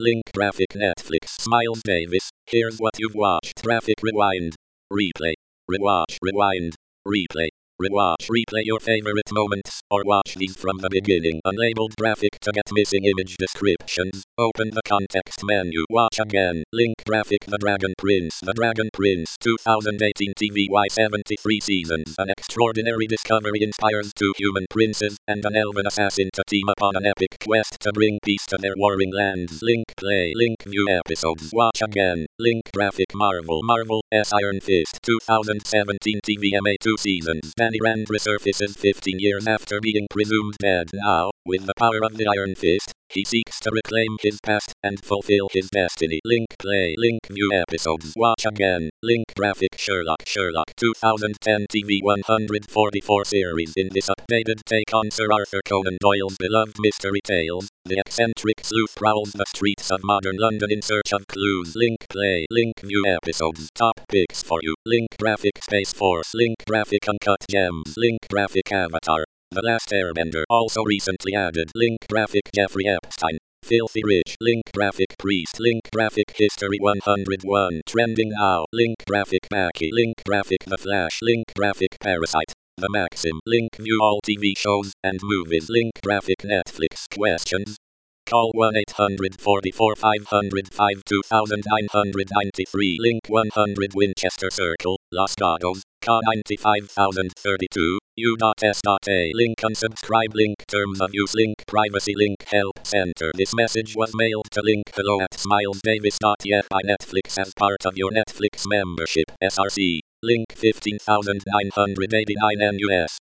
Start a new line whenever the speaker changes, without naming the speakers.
Link graphic Netflix. Miles Davis. Here's what you've watched. Traffic rewind. Replay. Rewatch. Rewind. Replay. Rewatch. Replay your favorite moments, or watch these from the beginning. Unlabeled graphic to get missing image descriptions. Open the context menu. Watch again. Link graphic The Dragon Prince. The Dragon Prince 2018 TVY 73 seasons. An extraordinary discovery inspires two human princes and an elven assassin to team up on an epic quest to bring peace to their warring lands. Link play. Link view episodes. Watch again. Link graphic Marvel's Iron Fist 2017 TVMA 2 seasons. Danny Rand resurfaces 15 years after being presumed dead. Now, with the power of the Iron Fist, he seeks to reclaim his past and fulfill his destiny. Link play. Link view episodes. Watch again. Link graphic Sherlock 2010 TV 144 series. In this updated take on Sir Arthur Conan Doyle's beloved mystery tales, the eccentric sleuth prowls the streets of modern London in search of clues. Link play. Link view episodes. Top picks for you. Link graphic Space Force. Link graphic Uncut Gems. Link graphic Avatar The Last Airbender. Also recently added. Link graphic Jeffrey Epstein. Filthy Rich. Link graphic Priest. Link graphic History 101. Trending now. Link graphic Baki. Link graphic The Flash. Link graphic Parasite. The Maxim. Link view all TV shows and movies. Link graphic Netflix. Questions? Call 1-800-44-505-2993. Link 100 Winchester Circle, Los Gatos, Ca 95032, U.S.A. Link unsubscribe. Link terms of use. Link privacy. Link help center. This message was mailed to link hello@smilesdavis.yeah by Netflix as part of your Netflix membership. SRC. Link 15,989 NUS.